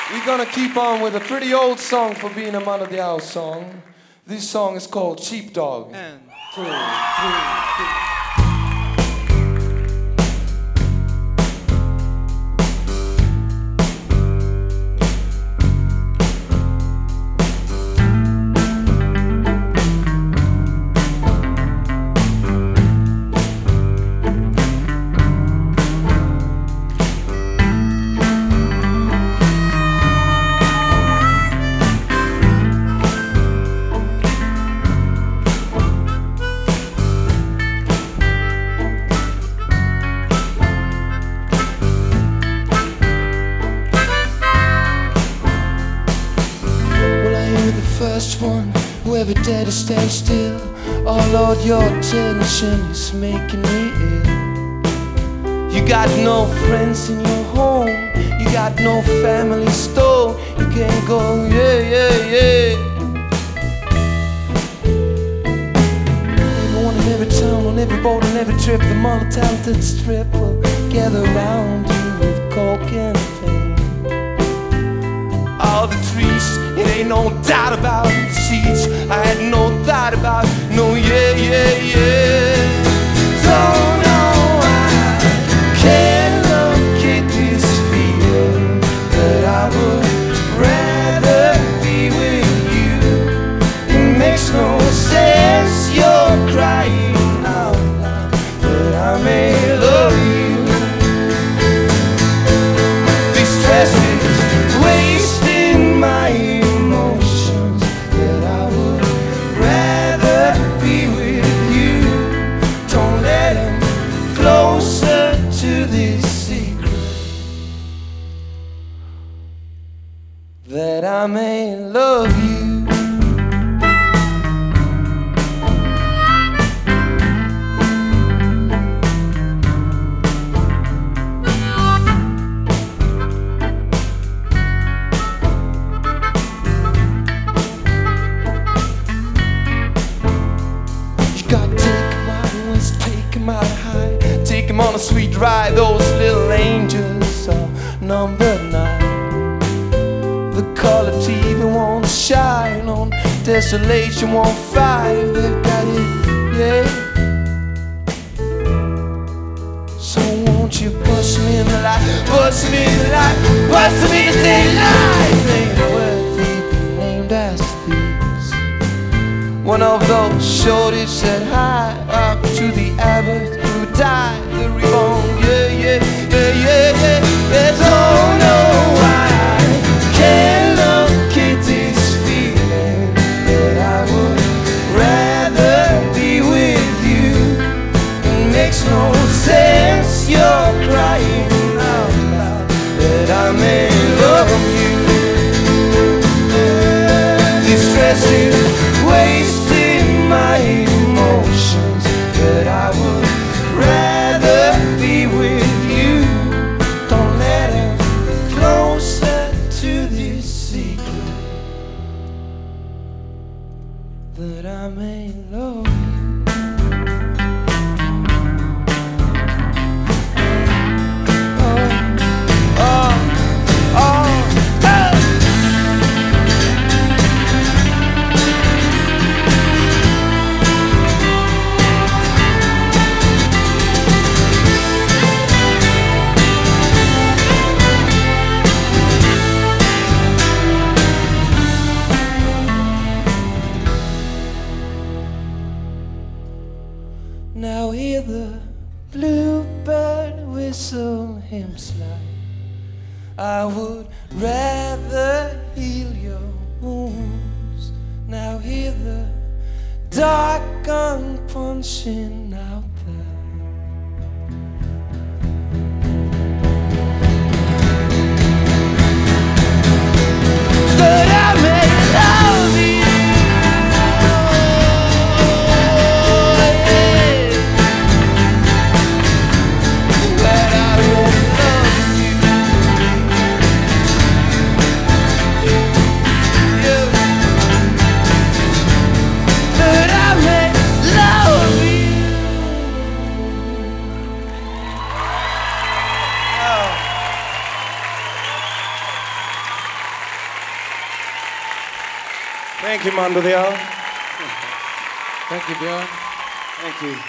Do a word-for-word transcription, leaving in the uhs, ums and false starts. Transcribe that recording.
We're gonna keep on with a pretty old song for being a man of the house song. This song is called Sheepdog. And Two, three, three. First one who ever dared to stay still. Oh Lord, your attention is making me ill. You got no friends in your home, you got no family store. You can't go, yeah, yeah, yeah. Everyone in every town, on every boat, on every trip, the multi-talented strip will gather around you with coke and pain. All the trees, it ain't no doubt about the seats. I had no thought about, no, yeah, yeah, yeah. Don't know I can't look at this feeling, but I would rather be with you. It makes no sense, you're crying out loud, but I may love you. These stresses wasting my emotions, that I would rather be with you. Don't let him closer to this secret, that I may love you. Take him on a sweet ride, those little angels are number nine. The color T V won't shine on Desolation one five. They've got it, yeah. So won't you bust me in the light, bust me in the light, bust me in the daylight. Ain't worthy be named as thieves. One of those shorties said hi up to the abbot who died. The reborn, yeah, yeah, yeah, yeah, yeah, yeah. Don't know why I can't look at this feeling, that I would rather be with you. It makes no sense, you're crying out loud, that I may love you. This stress is wasting my emotions, that I would rather be with you. Don't let him closer to this secret, that I may love you. Oh, oh, oh, oh. Now hear the bluebird whistle him slide. I would rather heal your wounds. Now hear the dark gun punching out there. But I may love you. But I may love you. Thank you, man of the hour. Thank you, Björn. Thank you.